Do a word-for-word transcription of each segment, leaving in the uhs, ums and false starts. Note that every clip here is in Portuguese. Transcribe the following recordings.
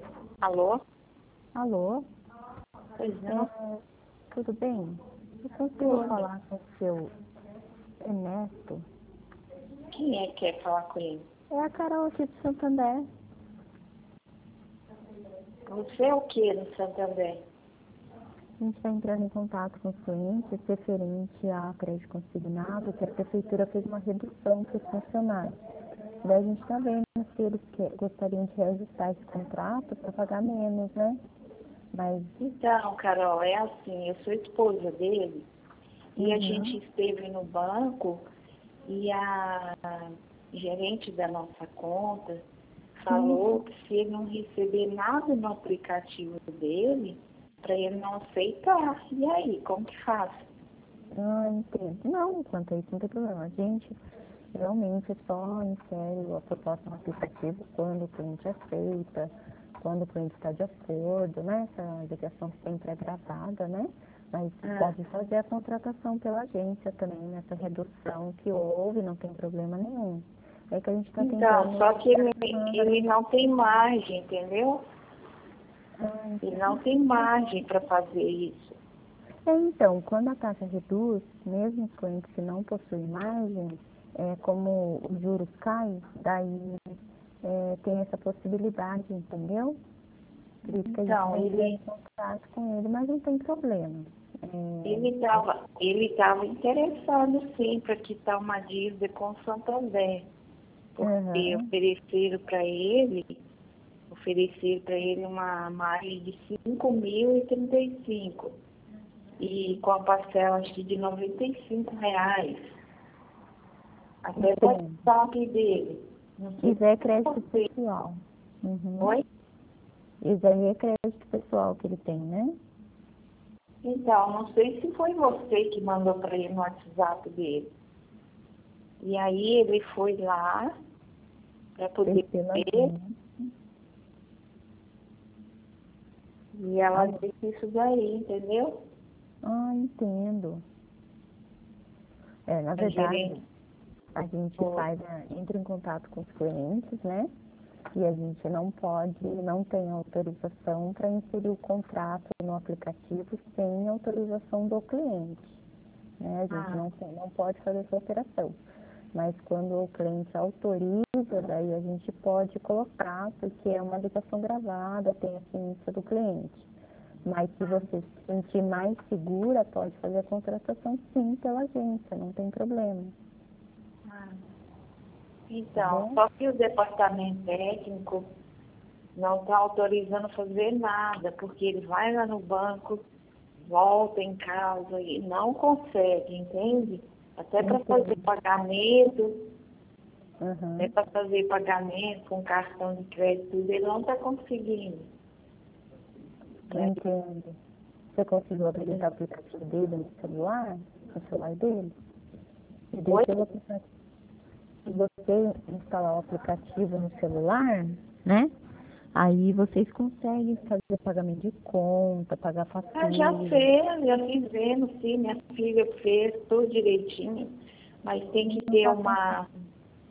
Alô? Alô? Pois não. É, tudo bem? Eu consigo falar com o seu Ernesto? Quem é que quer falar com ele? É a Carol aqui de Santander. Você é o que no Santander? A gente está entrando em contato com os clientes referente a crédito consignado, que a prefeitura fez uma redução para os funcionários. Daí a gente está vendo se eles que, gostariam de reajustar esse contrato para pagar menos, né? Mas... Então, Carol, é assim, eu sou esposa dele e Uhum. a gente esteve no banco e a gerente da nossa conta falou Sim. que se ele não receber nada no aplicativo dele, para ele não aceitar. E aí, como que faz? Ah, entendo. Não, enquanto isso não tem problema. A gente realmente só insere a proposta no aplicativo quando o cliente aceita, quando o cliente está de acordo, né? Essa ligação sempre é gravada, né? Mas Ah. pode fazer a contratação pela agência também, nessa redução que houve, não tem problema nenhum. É que a gente está Então, tentando... só que ele, ele não tem margem, entendeu? Ah, Ele não tem margem para fazer isso. É, então, quando a taxa reduz, mesmo os clientes que não possuem margem, é, como os juros caem, daí é, tem essa possibilidade, entendeu? Por isso que a gente Então, está entrando ele em contato com ele, mas não tem problema. É, ele estava ele estava interessado sim para quitar uma dívida com o Santander, porque uhum, ofereceram para ele, ofereceram para ele uma margem de cinco mil e trinta e cinco e com a parcela acho que de noventa e cinco reais. Até pode entendo. estar aqui dele. Não sei Isso é se crédito você. pessoal. Uhum. Oi? Isso aí é crédito pessoal que ele tem, né? Então, não sei se foi você que mandou para ele no WhatsApp dele. E aí ele foi lá para poder Fez pela ver agência. e ela Alô? disse isso daí, entendeu? Ah, entendo. É, na A verdade, gerente. a gente Foi. faz, a- entra em contato com os clientes, né? E a gente não pode, não tem autorização para inserir o contrato no aplicativo sem autorização do cliente, né? A gente Ah, não, tem- não pode fazer essa operação. Mas quando o cliente autoriza, daí a gente pode colocar, porque é uma ligação gravada, tem a ciência do cliente. Mas se você se sentir mais segura, pode fazer a contratação sim pela agência, não tem problema, ah. tá Então, bom? só que o departamento técnico não está autorizando fazer nada, porque ele vai lá no banco, volta em casa e não consegue, entende? Até para fazer Entendo. pagamento, até Uhum. para fazer pagamento com cartão de crédito, ele não está conseguindo. Né? Entendo. Você conseguiu habilitar o aplicativo dele no celular? No celular dele? E daí Oi? pelo aplicativo, se você instalar o aplicativo no celular, né? Aí vocês conseguem fazer pagamento de conta, pagar Ah, já fatura. fez, já fiz vendo, sim, minha filha fez tudo direitinho, mas tem que Não ter tá uma, conseguindo.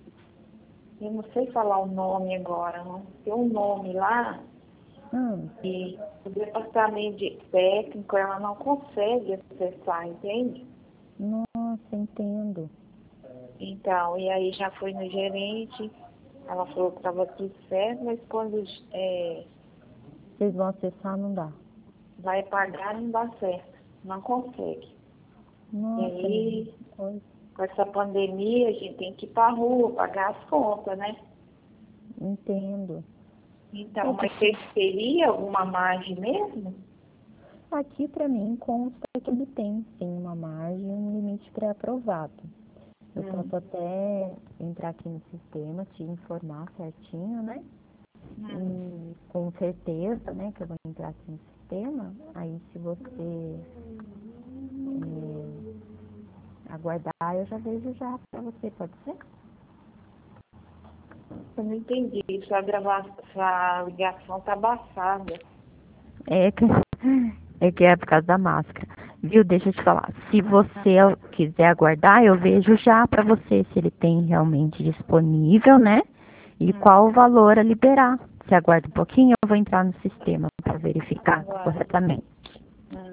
eu não sei falar o nome agora, não. Tem um nome lá Hum, e o departamento de técnico ela não consegue acessar, entende? nossa, entendo. Então, e aí já foi no gerente, ela falou que estava tudo certo, mas quando é, Vocês vão acessar, não dá. vai pagar não dá certo, não consegue. E Nossa, menina, aí, que coisa. com essa pandemia, a gente tem que ir para a rua, pagar as contas, né? Entendo. Então, É mas porque você teria alguma margem mesmo? aqui para mim consta que ele tem sim uma margem, um limite pré-aprovado. Eu Hum. posso até entrar aqui no sistema, te informar certinho, né? Hum. E com certeza, né, que eu vou entrar aqui no sistema. Aí se você é, aguardar, eu já vejo já para você, pode ser? Eu não entendi. Sua, grava... Sua ligação tá abafada. É que, é que é por causa da máscara. Viu? Deixa eu te falar. Se você quiser aguardar, eu vejo já para você se ele tem realmente disponível, né? E Hum. qual o valor a liberar. Você aguarda um pouquinho, eu vou entrar no sistema para verificar Aguardo. corretamente. Ah.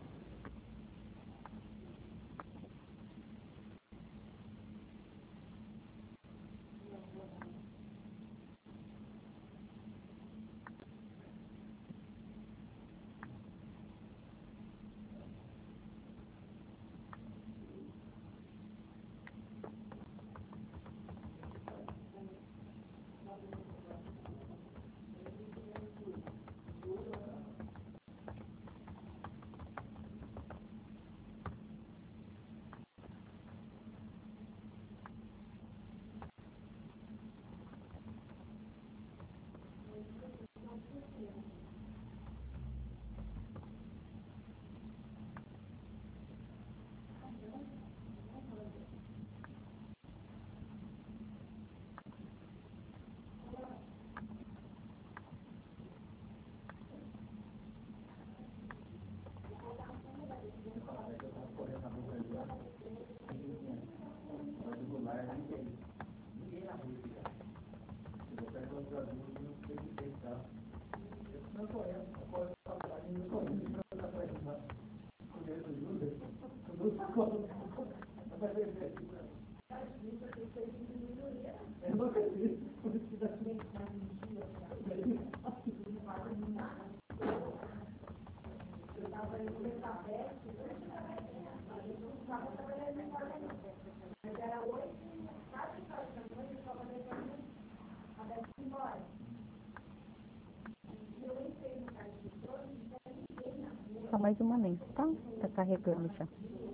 Só mais um momento, tá? Tá carregando já.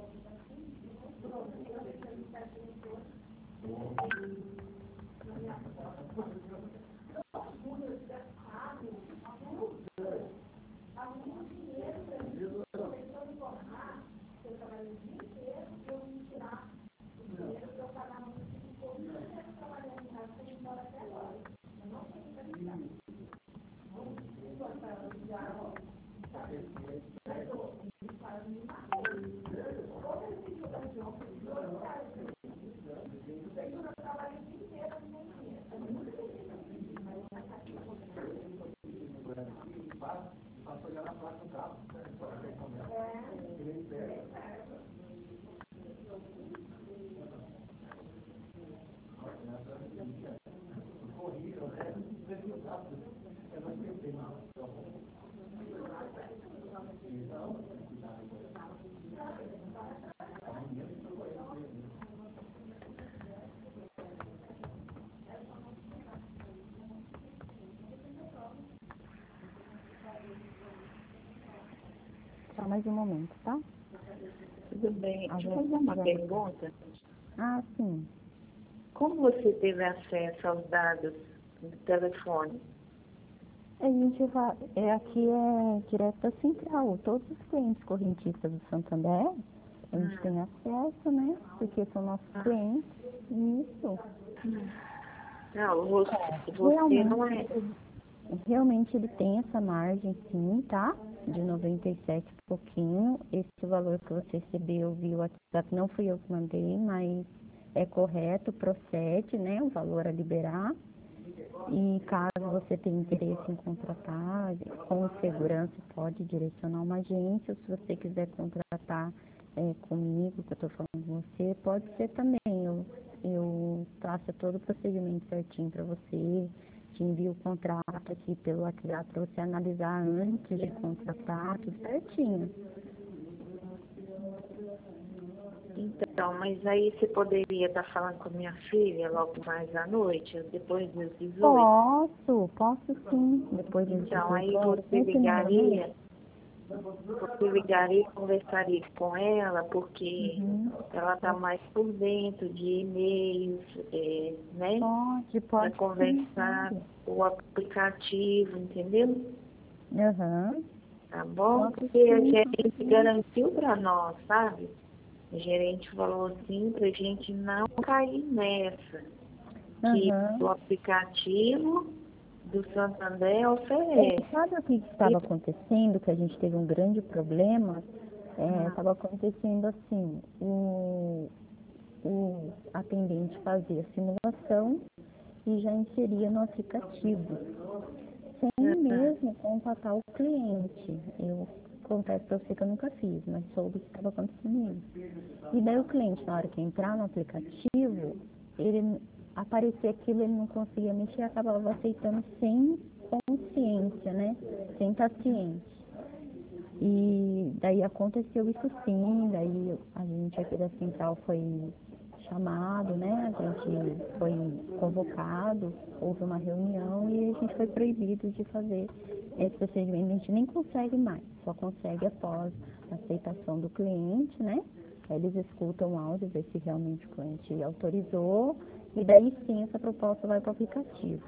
Só mais um momento, tá? Tudo bem. A Deixa eu gente fazer uma já- pergunta. Ah, sim. Como você teve acesso aos dados do telefone? A gente vai, é, aqui é direto da central. Todos os clientes correntistas do Santander, a gente Hum. tem acesso, né? Porque são nossos Ah. clientes. Isso. Não, você, você não é. Realmente, realmente ele tem essa margem, sim, tá? De noventa e sete e pouquinho. Esse valor que você recebeu via WhatsApp não fui eu que mandei, mas é correto, procede, né? O valor a liberar. E caso você tenha interesse em contratar, com segurança pode direcionar uma agência. Se você quiser contratar é, comigo, que eu estou falando com você, pode ser também. Eu, eu faço todo o procedimento certinho para você, te envio o contrato aqui pelo WhatsApp para você analisar antes de contratar, tudo certinho. Então, mas aí você poderia estar falando com minha filha logo mais à noite, depois das dezoito? Posso, posso sim. Depois das Então, aí dezoito horas. você Esse número ligaria, mesmo? você ligaria e conversaria com ela, porque Uhum. ela está mais por dentro de e-mails, é, né? Pode, Para pode sim. conversar Pode. o aplicativo, entendeu? Aham. Tá bom? Posso Porque a sim. gerente garantiu para nós, sabe? A gerente falou assim para a gente não cair nessa, que Aham. o aplicativo do Santander É, oferece. sabe o que estava acontecendo? Que a gente teve um grande problema? Hum, Estava acontecendo assim, o, o atendente fazia a simulação e já inseria no aplicativo. sem mesmo contatar o cliente. Eu confesso para você que eu nunca fiz, mas soube que estava acontecendo isso. E daí o cliente, na hora que entrar no aplicativo, ele aparecia aquilo, ele não conseguia mexer, acabava aceitando sem consciência, né? Sem estar ciente. E daí aconteceu isso sim, daí a gente aqui da central foi chamado, né? A gente foi convocado, houve uma reunião e a gente foi proibido de fazer esse procedimento. A gente nem consegue mais, só consegue após a aceitação do cliente, né? Eles escutam o áudio, ver se realmente o cliente autorizou, e daí sim essa proposta vai para o aplicativo.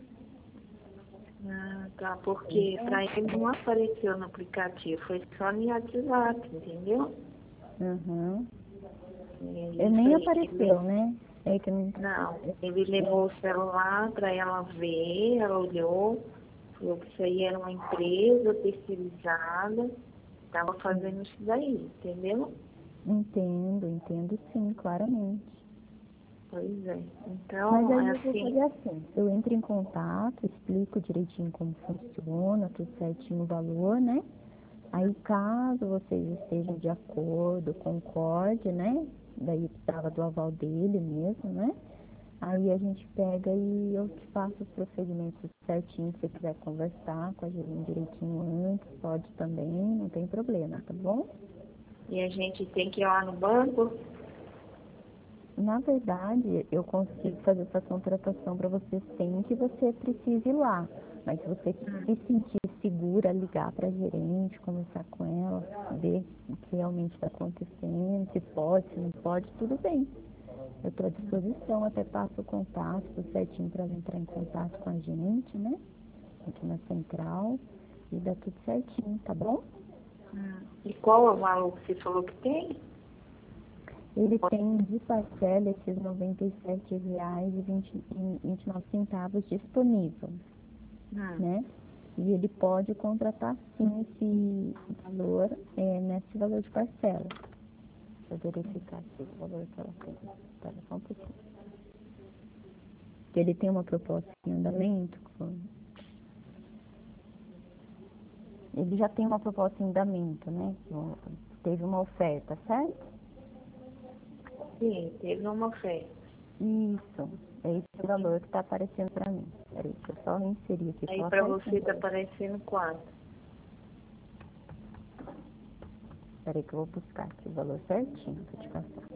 Ah, tá, porque para ele não apareceu no aplicativo, foi só no WhatsApp, entendeu? Uhum. E Ele nem aí, apareceu, ele, né? É que não... não, ele levou o celular para ela ver, ela olhou, falou que isso aí era uma empresa terceirizada, estava fazendo isso daí, entendeu? Entendo, entendo sim, claramente. Pois é. Mas Então, aí é eu vou assim, fazer assim, eu entro em contato, explico direitinho como funciona, tudo certinho o valor, né? Aí caso vocês estejam de acordo, concorde, né? Daí precisava do aval dele mesmo, né? Aí a gente pega e eu te faço os procedimentos certinho, se você quiser conversar com a gerente direitinho antes, pode também, não tem problema, tá bom? e a gente tem que ir lá no banco. Na verdade, eu consigo fazer essa contratação para você sem que você precise ir lá. Mas se você se sentir segura, ligar para a gerente, conversar com ela, ver o que realmente está acontecendo, se pode, se não pode, tudo bem. Eu estou à disposição, até passo o contato tudo certinho para ela entrar em contato com a gente, né? Aqui na central, e dá tudo certinho, tá bom? Hum. E qual é o valor que você falou que tem? Ele tem de parcela esses noventa e sete reais e vinte e nove centavos disponível, Hum. né? E ele pode contratar sim esse valor, é, nesse valor de parcela. Deixa eu verificar aqui o valor que ela tem. Espera só um pouquinho. Porque ele tem uma proposta em andamento. com- Ele já tem uma proposta em andamento, né? Teve uma oferta, certo? Sim, teve uma oferta. Isso. É esse valor que está aparecendo para mim. Peraí, deixa eu só inserir aqui. Aí Só para você certinho. tá aparecendo quanto? Peraí que eu vou buscar aqui o valor certinho para te passar.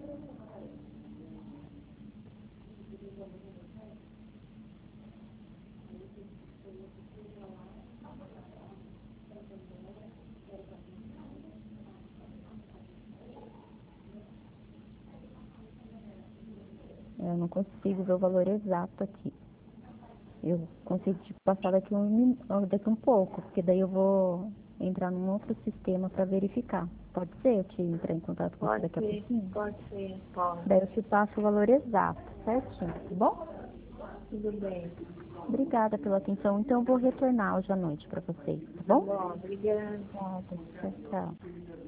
Eu não consigo ver o valor exato aqui. Eu consigo te passar daqui um, min- ah, daqui um pouco, porque daí eu vou entrar num outro sistema para verificar. Pode ser eu te entrar em contato com você Pode daqui a ser, pouquinho? pode ser, pode. Daí eu te passo o valor exato, certinho, tá bom? Tudo bem. Obrigada pela atenção. Então eu vou retornar hoje à noite para vocês, tá Tá bom? bom, obrigada. Obrigada. Tchau, tchau.